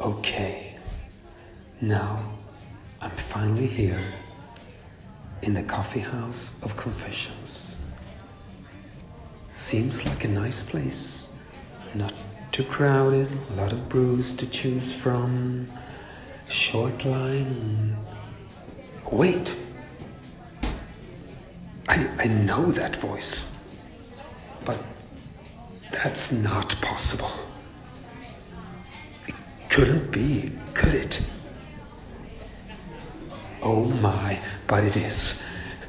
Okay, now I'm finally here in the coffee house of confessions. Seems like a nice place, not too crowded, a lot of brews to choose from, short line. Wait, I know that voice, but that's not possible. It couldn't be, could it? Oh my, but it is.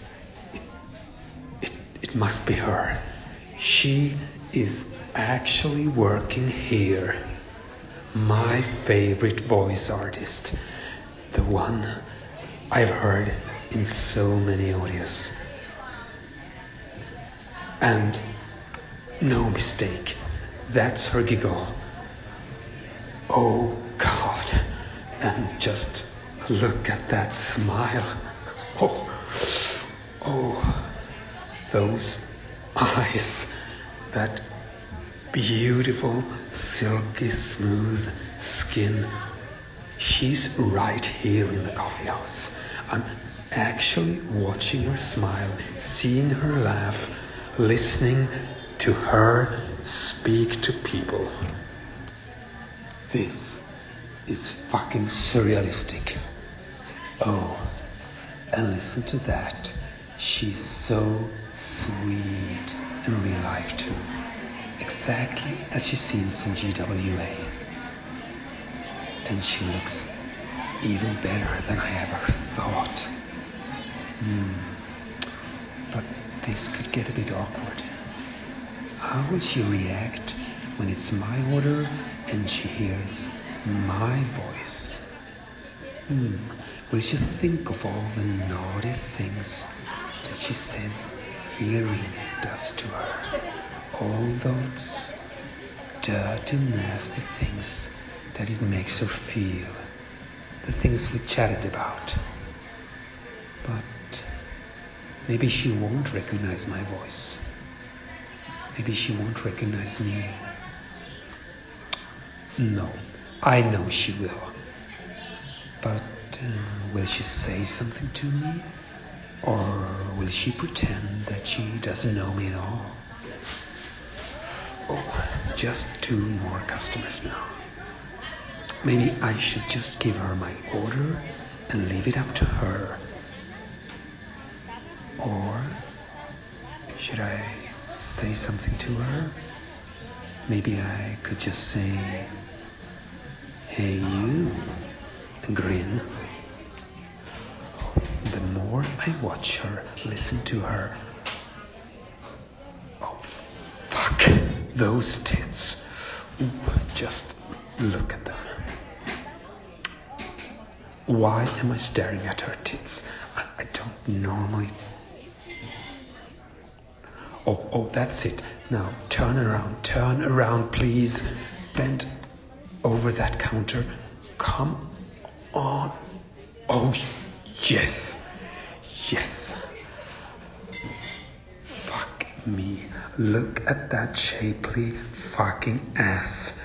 It must be her. She is actually working here. My favorite voice artist. The one I've heard in so many audios. And no mistake, that's her giggle. Oh God, and just look at that smile. Oh, those eyes, that beautiful, silky, smooth skin. She's right here in the coffee house. I'm actually watching her smile, seeing her laugh, listening to her speak to people. This is fucking surrealistic. Oh, and listen to that. She's so sweet in real life too. Exactly as she seems in GWA. And she looks even better than I ever thought. But this could get a bit awkward. How will she react when it's my order and she hears my voice? Will she think of all the naughty things that she says hearing does to her? All those dirty, nasty things that it makes her feel. The things we chatted about. But maybe she won't recognize my voice. Maybe she won't recognize me. No, I know she will. But will she say something to me? Or will she pretend that she doesn't know me at all? Oh, just 2 more customers now. Maybe I should just give her my order and leave it up to her. Or should I say something to her? Maybe I could just say, "Hey you," and grin. The more I watch her, listen to her. Oh, fuck, those tits. Ooh, just look at them. Why am I staring at her tits? I don't normally... Oh, that's it. Now, turn around, please. Bend over that counter. Come on. Oh, yes. Fuck me. Look at that shapely fucking ass.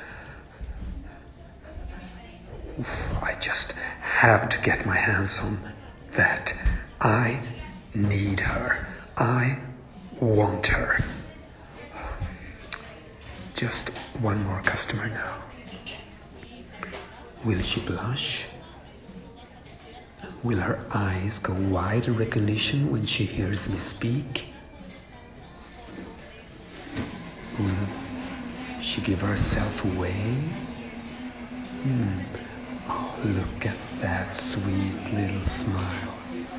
Oof, I just have to get my hands on that. I need her. I want her. Just 1 more customer now. Will she blush? Will her eyes go wide in recognition when she hears me speak? Will she give herself away? Oh, look at that sweet little smile.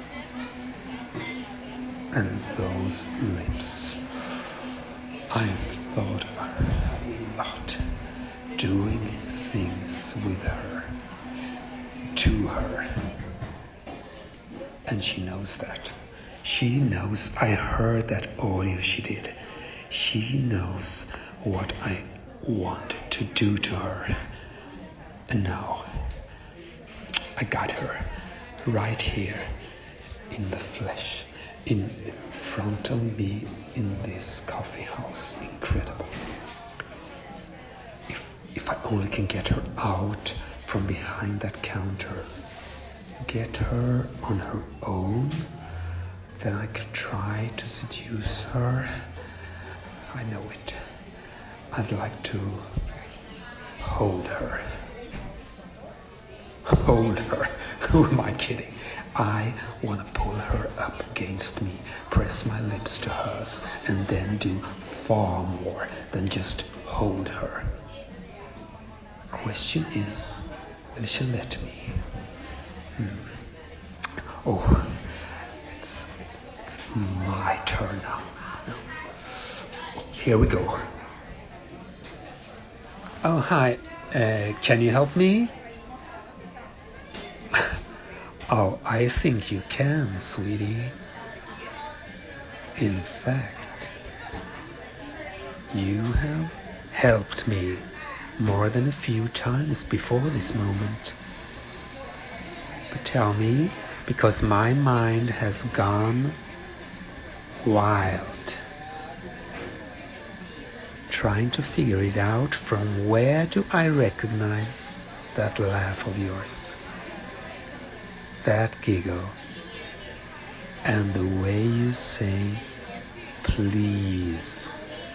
And those lips. I've thought a lot, doing things with her, to her. And she knows that. She knows I heard that audio she did. She knows what I want to do to her. And now, I got her right here in the flesh, in front of me in this coffee house. Incredible. If I only can get her out from behind that counter, get her on her own, then I could try to seduce her. I know it. I'd like to hold her. Hold her? Who am I kidding? I want to pull her up against me, press my lips to hers, and then do far more than just hold her. Question is, will she let me? Oh, it's my turn now. Here we go. Oh, hi. Can you help me? Oh, I think you can, sweetie. In fact, you have helped me more than a few times before this moment. But tell me, because my mind has gone wild, trying to figure it out, from where do I recognize that laugh of yours, that giggle, and the way you say, please.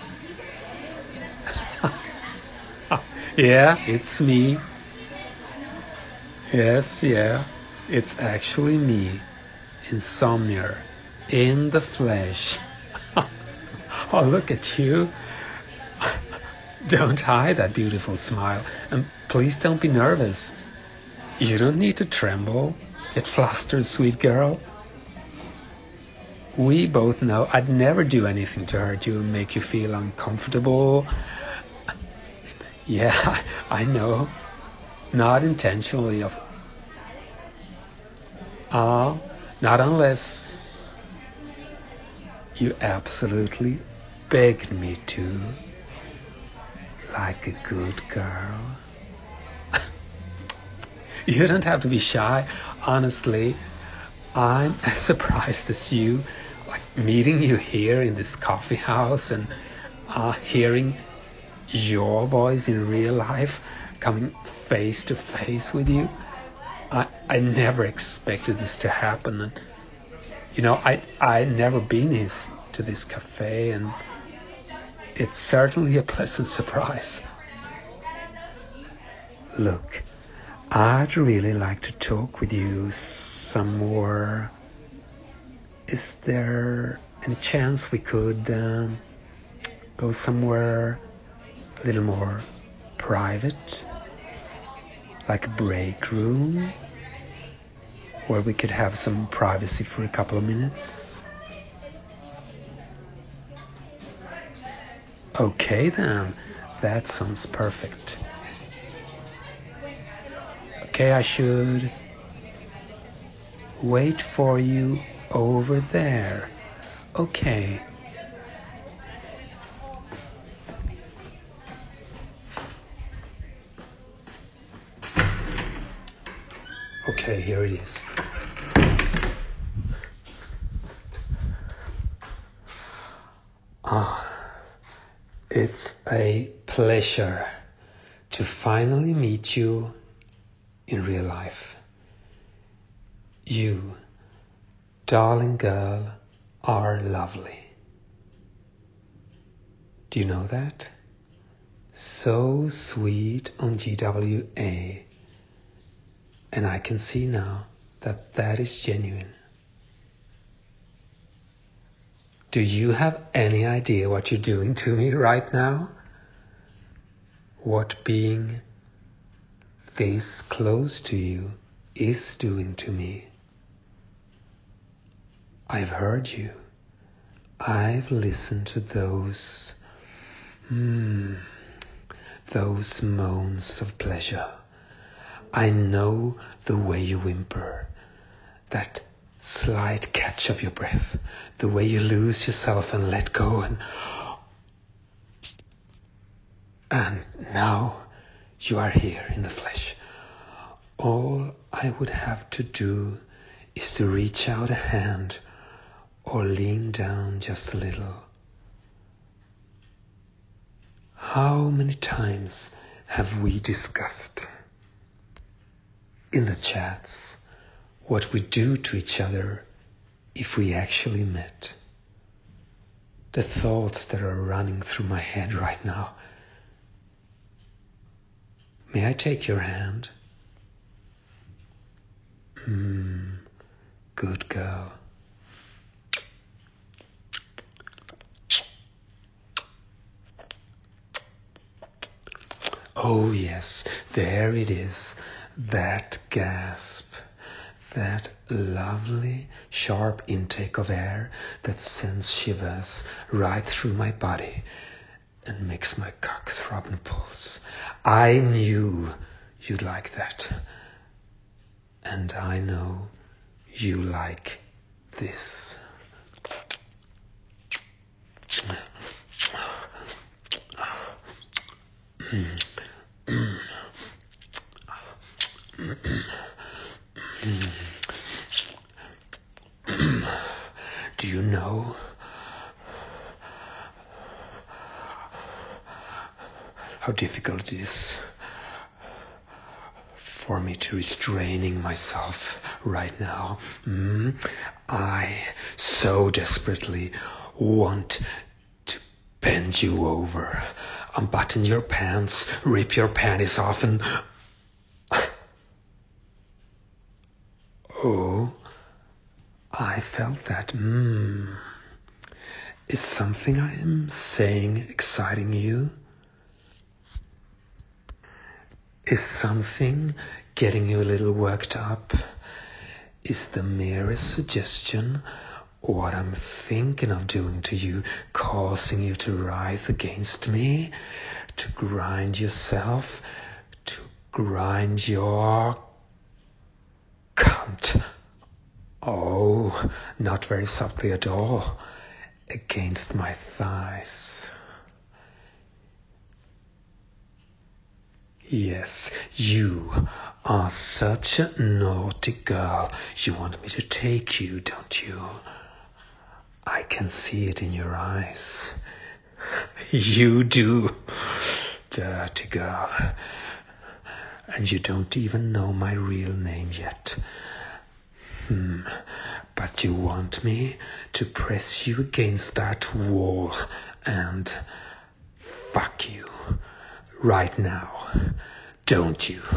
Yeah, it's me. Yes, yeah, it's actually me, Insomniac, in the flesh. Oh, look at you. Don't hide that beautiful smile, and please don't be nervous. You don't need to tremble, get flustered, sweet girl. We both know I'd never do anything to hurt you and make you feel uncomfortable. Yeah, I know. Not intentionally. Not unless you absolutely begged me to. Like a good girl. You don't have to be shy. Honestly, I'm as surprised as you. Like meeting you here in this coffee house and hearing your voice in real life, coming face to face with you. I never expected this to happen. And, you know, I never been to this cafe, and it's certainly a pleasant surprise. Look, I'd really like to talk with you some more. Is there any chance we could go somewhere a little more private? Like a break room? Where we could have some privacy for a couple of minutes? Okay then, that sounds perfect. Okay, I should wait for you over there. Okay. Okay, here it is. It's a pleasure to finally meet you in real life. You, darling girl, are lovely. Do you know that? So sweet on GWA. And I can see now that that is genuine. Do you have any idea what you're doing to me right now? What being this close to you is doing to me? I've heard you. I've listened to those moans of pleasure. I know the way you whimper, that slight catch of your breath, the way you lose yourself and let go, and now you are here in the flesh. All I would have to do is to reach out a hand or lean down just a little. How many times have we discussed in the chats what we do to each other if we actually met. The thoughts that are running through my head right now. May I take your hand? Good girl. Oh yes, there it is, that gasp, that lovely sharp intake of air that sends shivers right through my body and makes my cock throb and pulse. I knew you'd like that, and I know you like this. Do you know how difficult it is for me to restraining myself right now? I so desperately want to bend you over, unbutton your pants, rip your panties off and... Oh, I felt that. Is something I am saying exciting you? Is something getting you a little worked up? Is the merest suggestion what I'm thinking of doing to you causing you to writhe against me? To grind yourself? To grind your cunt? Oh, not very subtly at all. Against my thighs. Yes, you are such a naughty girl. You want me to take you, don't you? I can see it in your eyes. You do, dirty girl. And you don't even know my real name yet. But you want me to press you against that wall and fuck you right now, don't you?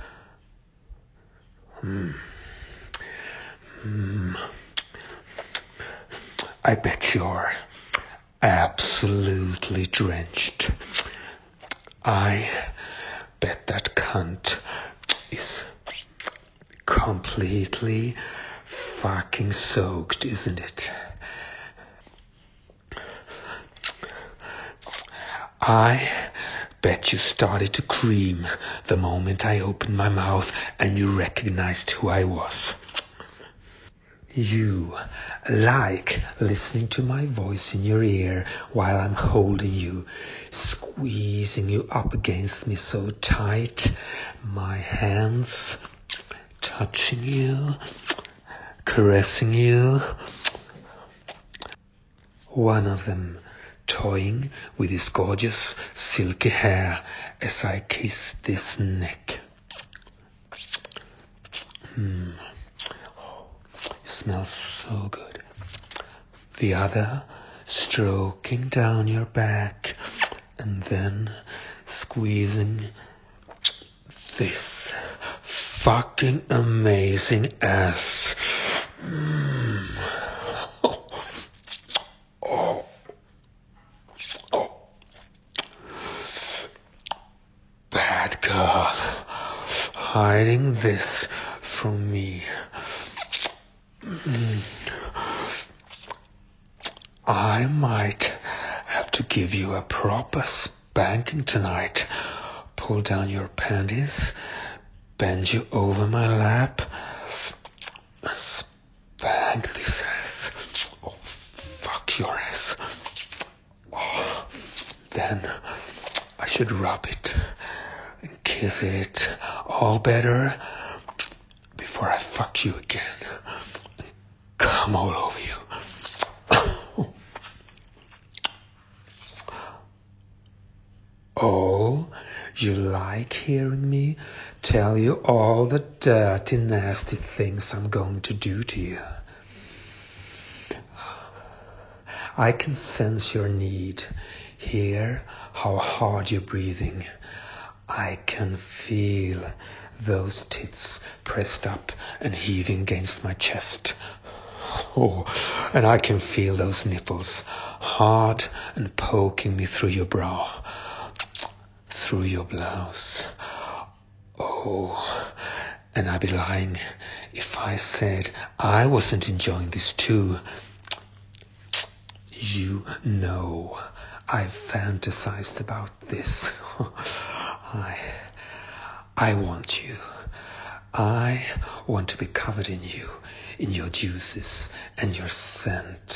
I bet you're absolutely drenched. I bet that cunt is completely fucking soaked, isn't it? I bet you started to cream the moment I opened my mouth and you recognized who I was. You like listening to my voice in your ear while I'm holding you, squeezing you up against me so tight, my hands touching you, caressing you. One of them toying with his gorgeous silky hair as I kiss this neck. You smell so good. The other stroking down your back and then squeezing this fucking amazing ass. Bad girl, hiding this from me. I might have to give you a proper spanking tonight. Pull down your panties, bend you over my lap, spank this ass. Oh, fuck your ass. Oh, then I should rub it and kiss it all better before I fuck you again and come all over you. Oh, you like hearing me tell you all the dirty, nasty things I'm going to do to you. I can sense your need, hear how hard you're breathing. I can feel those tits pressed up and heaving against my chest. Oh, and I can feel those nipples hard and poking me through your bra, through your blouse. Oh, and I'd be lying if I said I wasn't enjoying this too. You know, I've fantasized about this. I want you. I want to be covered in you, in your juices and your scent.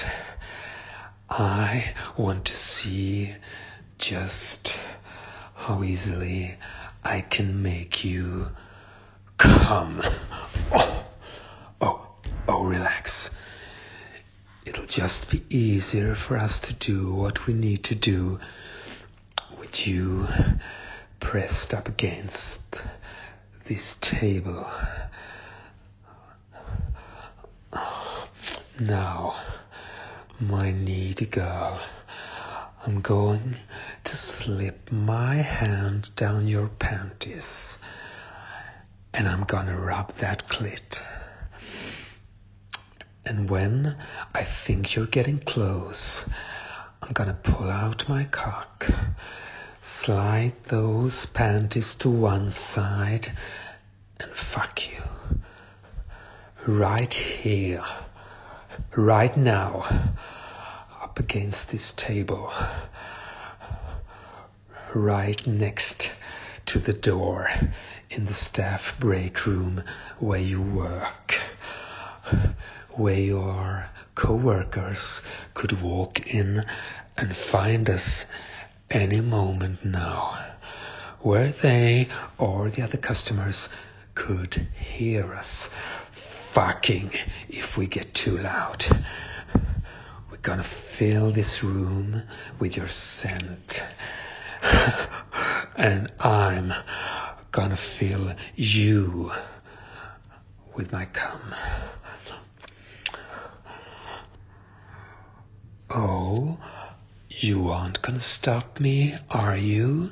I want to see just how easily I can make you come. Oh, relax. It'll just be easier for us to do what we need to do with you pressed up against this table. Now, my needy girl, I'm going to slip my hand down your panties and I'm gonna rub that clit. And when I think you're getting close, I'm gonna pull out my cock, slide those panties to one side, and fuck you. Right here, right now, up against this table, right next to the door in the staff break room where you work, where your co-workers could walk in and find us any moment now, where they or the other customers could hear us fucking if we get too loud. We're gonna fill this room with your scent, and I'm gonna fill you with my cum. Oh, you aren't gonna stop me, are you?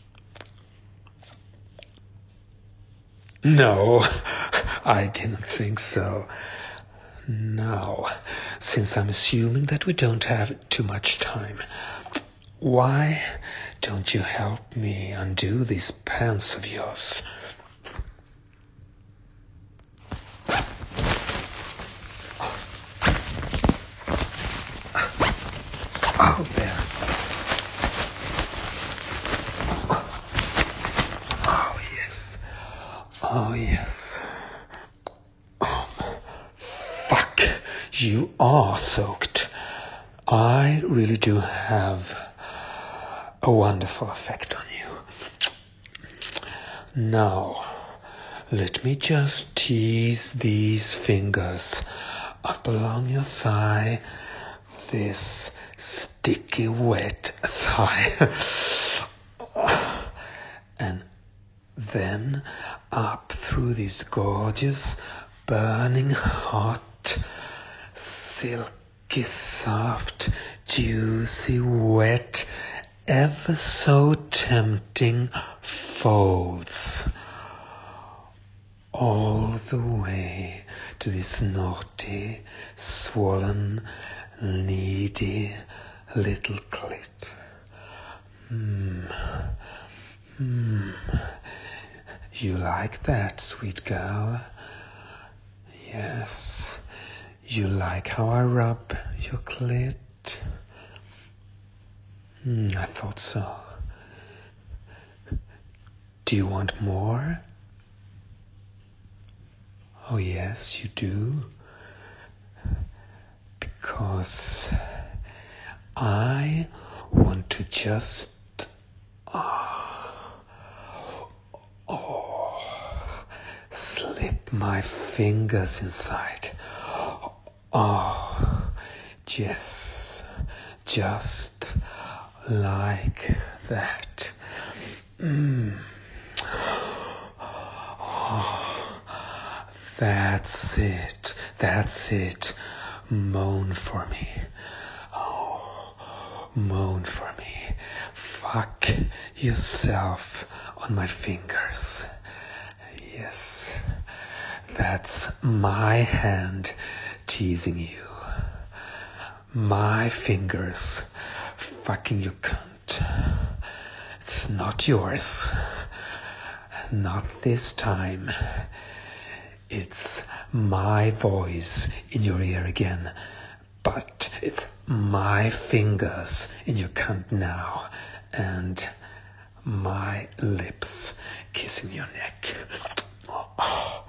No, I didn't think so. Now, since I'm assuming that we don't have too much time, why don't you help me undo these pants of yours? Oh, there. Oh, yes. Oh, yes. Oh, fuck. You are soaked. I really do have a wonderful effect on you. Now, let me just tease these fingers up along your thigh, this sticky wet thigh, and then up through these gorgeous, burning hot, silky soft, juicy, wet, ever so tempting folds, all the way to this naughty, swollen, needy little clit. You like that, sweet girl? Yes. You like how I rub your clit? I thought so. Do you want more? Oh yes, you do. Because I want to just slip my fingers inside. Oh, yes, just like that. That's it. That's it. Moan for me. Oh, moan for me. Fuck yourself on my fingers. Yes, that's my hand teasing you. My fingers fucking your cunt. It's not yours. Not this time. It's my voice in your ear again. But it's my fingers in your cunt now. And my lips kissing your neck. Oh.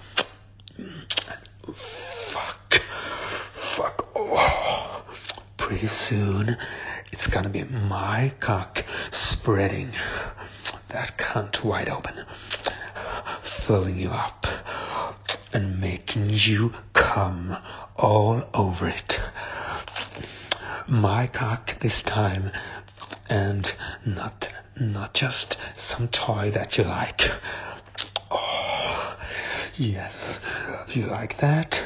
Fuck. Oh. Pretty soon, it's gonna be my cock spreading that cunt wide open, filling you up and making you come all over it. My cock this time, and not just some toy that you like. Oh, yes, you like that?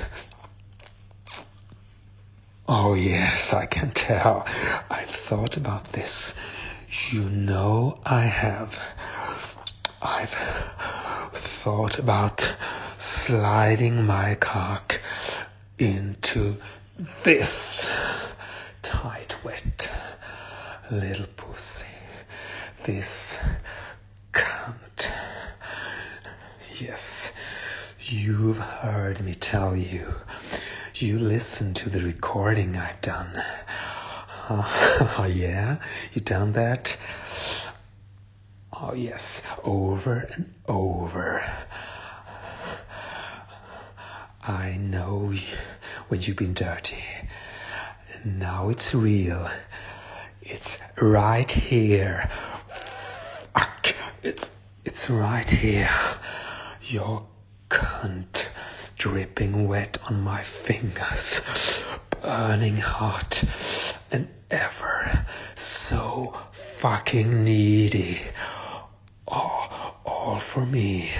Oh yes, I can tell. I've thought about this. You know I have. I've thought about sliding my cock into this tight, wet little pussy. This cunt. Yes, you've heard me tell you. You listen to the recording I've done. Yeah? You done that? Oh yes, over and over. I know when you've been dirty. Now it's real. It's right here. Fuck. It's right here. Your cunt dripping wet on my fingers, burning hot and ever so fucking needy. Oh, all for me.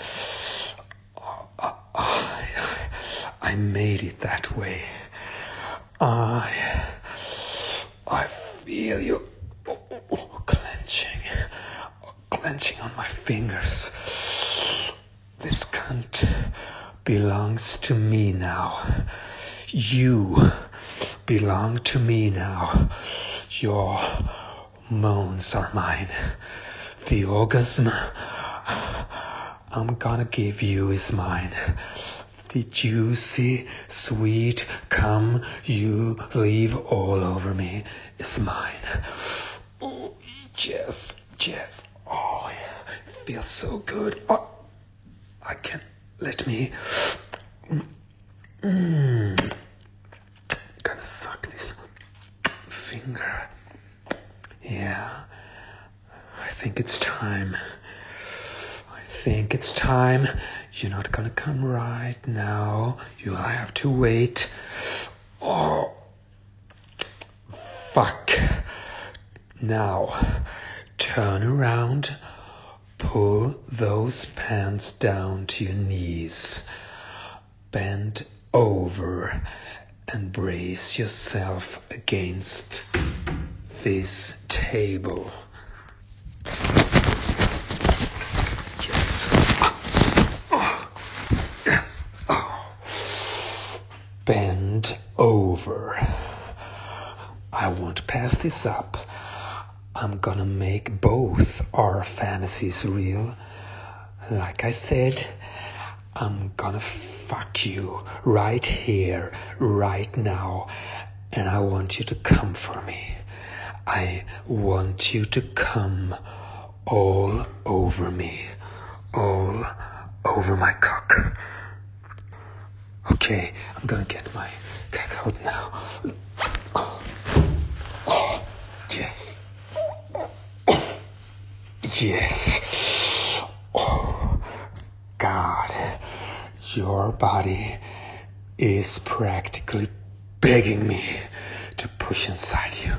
I made it that way. I feel you clenching on my fingers. This cunt belongs to me now. You belong to me now. Your moans are mine. The orgasm I'm gonna give you is mine. The juicy, sweet cum you leave all over me is mine. Oh, yes. Oh, it feels so good. Oh, I can let me. Gonna suck this finger. Yeah, I think it's time. You're not gonna come right now. You'll have to wait. Oh, fuck. Now, turn around. Pull those pants down to your knees. Bend over and brace yourself against this table. Yes. Bend over. I won't pass this up. I'm gonna make both our fantasies real. Like I said, I'm gonna fuck you right here, right now, and I want you to come for me. I want you to come all over me, all over my cock. Okay, I'm gonna get my cock out now. Oh, yes. Yes. Oh, God. Your body is practically begging me to push inside you.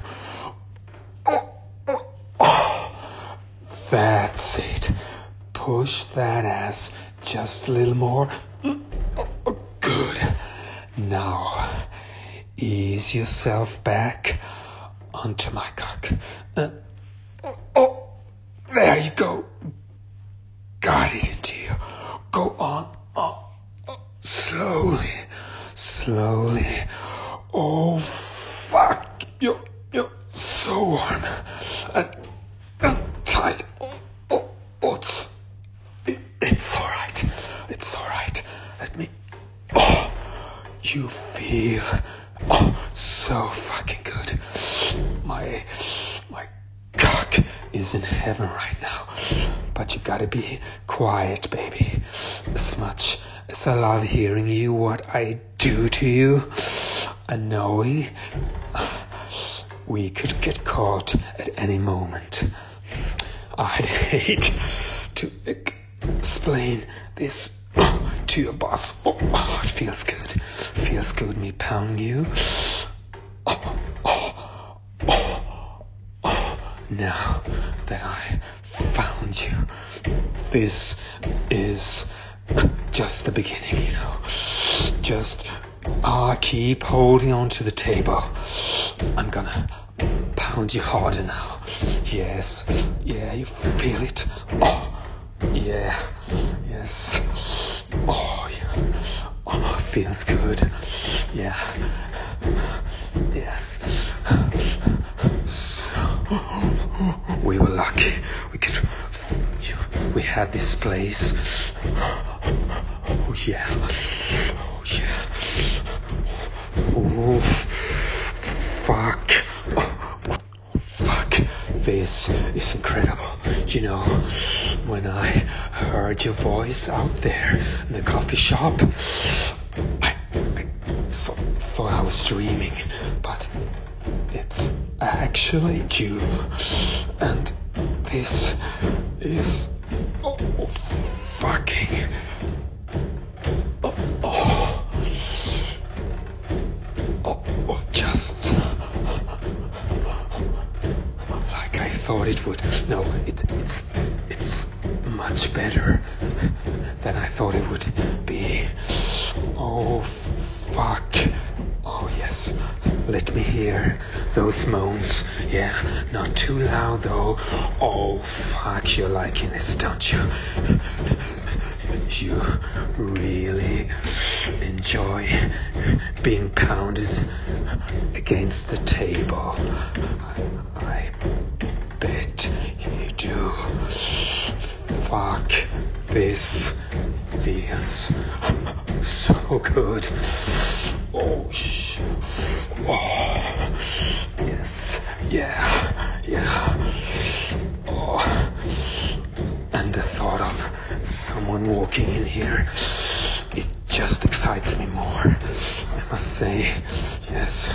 Oh, that's it. Push that ass just a little more. Now, ease yourself back onto my cock. There you go. Got it into you. Go on. Slowly. Oh, fuck. You're so warm. And tight. It's all right. Let me... you feel... so fucking good. My cock is in heaven right now. But you gotta be quiet, baby. As much as I love hearing what I do to you, I know we could get caught at any moment. I'd hate to explain this to your boss. It feels good. Feels good me pound you. Now that I found you, this is just the beginning, Just keep holding on to the table. I'm gonna pound you harder now. Yes. Yeah, you feel it. Yeah. Yes. Yeah. Feels good. Yeah. Yes. So, we were lucky. We had this place. Oh yeah. Oh, fuck. This is incredible. When I heard your voice out there in the coffee shop, I thought I was dreaming, but it's actually you. And this is fucking... just like I thought it would. No, it's much better than I thought it would be. Oh, fuck. Oh, yes. Let me hear those moans. Yeah, not too loud, though. Oh, fuck, you're liking this, don't you? You really enjoy being pounded against the table. I bet you do. Fuck, this feels so good. Oh, yes, yeah. Oh, and the thought of someone walking in here, it just excites me more, I must say. Yes.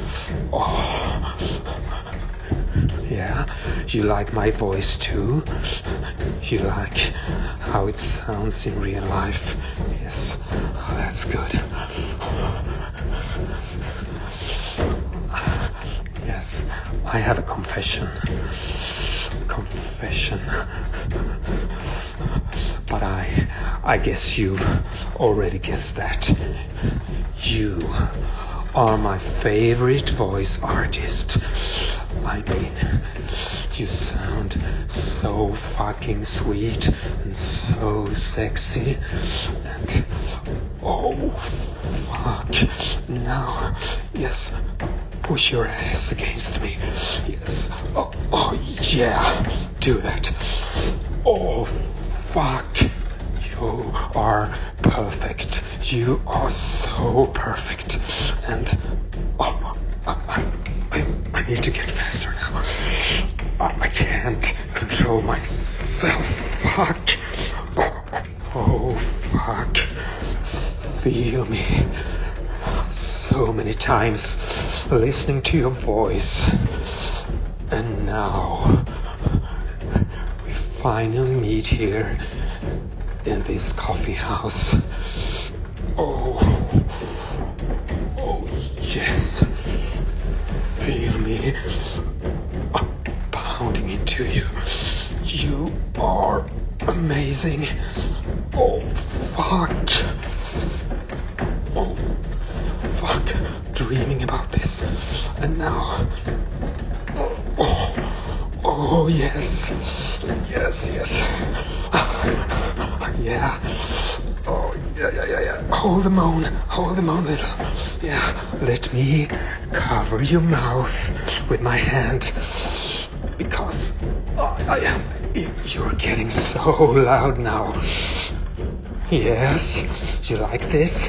Yeah, you like my voice too? You like how it sounds in real life? Yes, that's good. Yes, I have a confession. But I guess you've already guessed that. You are my favorite voice artist. I mean, you sound so fucking sweet and so sexy. And oh, fuck. Now, yes, push your ass against me. Yes. Oh yeah, do that. Oh, fuck. You are perfect. You are so perfect. And I need to get faster now. I can't control myself. Fuck. Oh, fuck. Feel me. So many times listening to your voice. And now we finally meet here in this coffee house. Oh yes. Feel me pounding into you. You are amazing. Oh, fuck. Oh, Oh, yes. Yes, yes. Yeah. Oh, yeah. Hold the moan, little. Yeah. Let me cover your mouth with my hand. Because you're getting so loud now. Yes. You like this?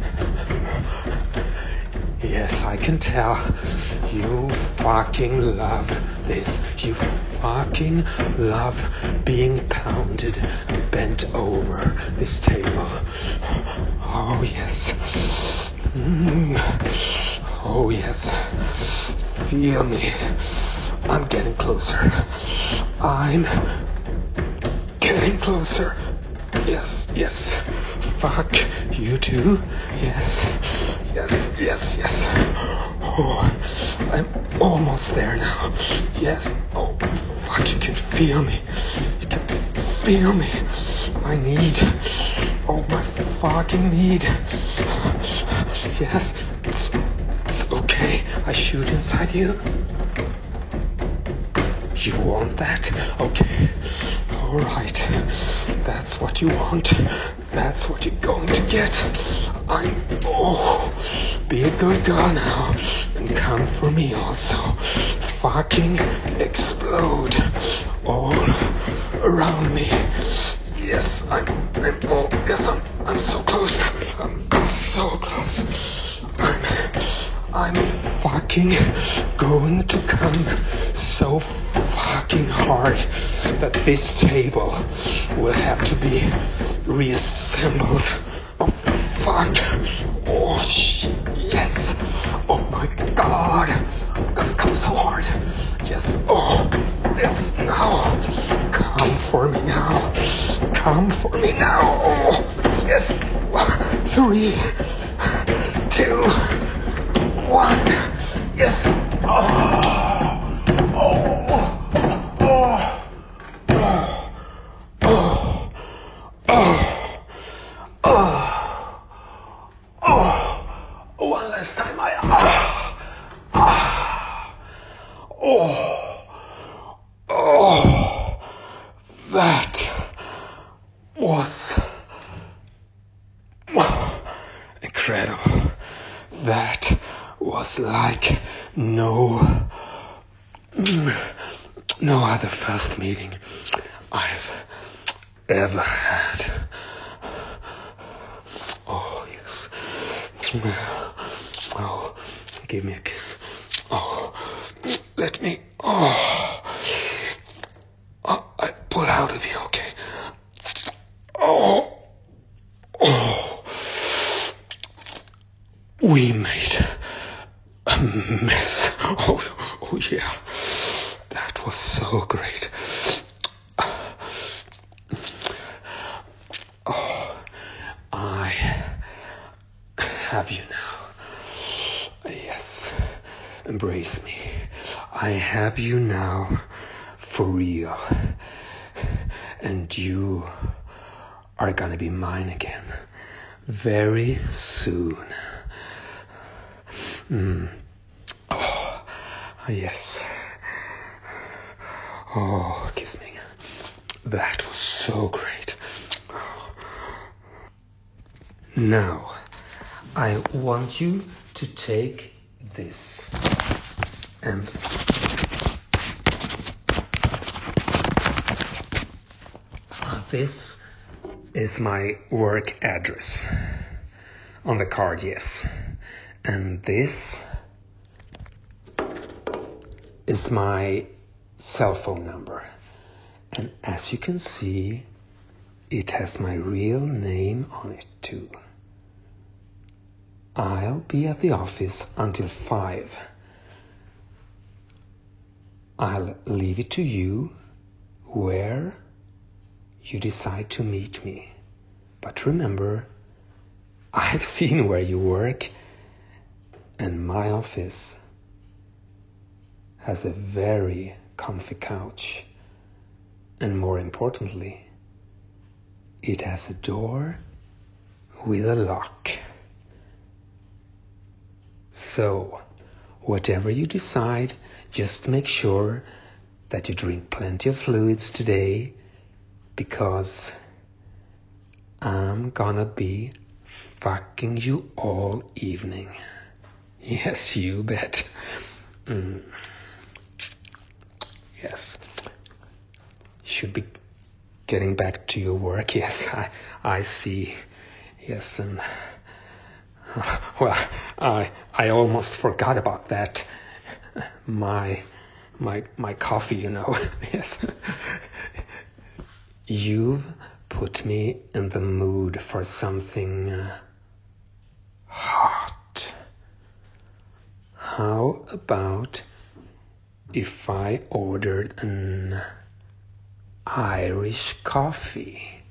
Yes, I can tell. You fucking love this. You fucking love being pounded and bent over this table. Oh, yes. Oh, yes. Feel me. I'm getting closer. I'm getting closer. Yes. Fuck you too. Yes. Oh, I'm almost there now. Yes. Oh, fuck, you can feel me. You can feel me. My need. Oh, my fucking need. Yes. It's okay. I shoot inside you. You want that? Okay. All right. That's what you want. That's what you're going to get. Be a good girl now and come for me also. Fucking explode all around me. Yes, I'm so close. I'm so close. I'm fucking going to come so fucking hard that this table will have to be reassembled. Oh, fuck. Oh, yes. Oh, my God. I'm gonna come so hard. Yes. Oh, yes, now. Come for me now. Come for me now. Oh, yes. 3, 2, 1. Yes. One last time. That was incredible. That was like no other first meeting I've ever had. Oh, yes. Oh, give me a kiss. Oh, let me. Oh, I pull out of you, okay? Oh. We made a mess. Oh yeah. That was so great. Oh, I have you now. Yes. Embrace me. I have you now for real. And you are gonna be mine again very soon. Oh, yes. Oh, kiss me. That was so great. Now, I want you to take this and this is my work address on the card, yes. And this is my cell phone number. And as you can see, it has my real name on it too. I'll be at the office until 5. I'll leave it to you where you decide to meet me. But remember, I've seen where you work, and my office has a very comfy couch. And more importantly, it has a door with a lock. So, whatever you decide, just make sure that you drink plenty of fluids today, because I'm gonna be fucking you all evening. Yes, you bet. Yes. Should be getting back to your work. Yes, I see. Yes, and well, I almost forgot about that. My coffee, you know. Yes. You've put me in the mood for something hot. How about if I ordered an Irish coffee?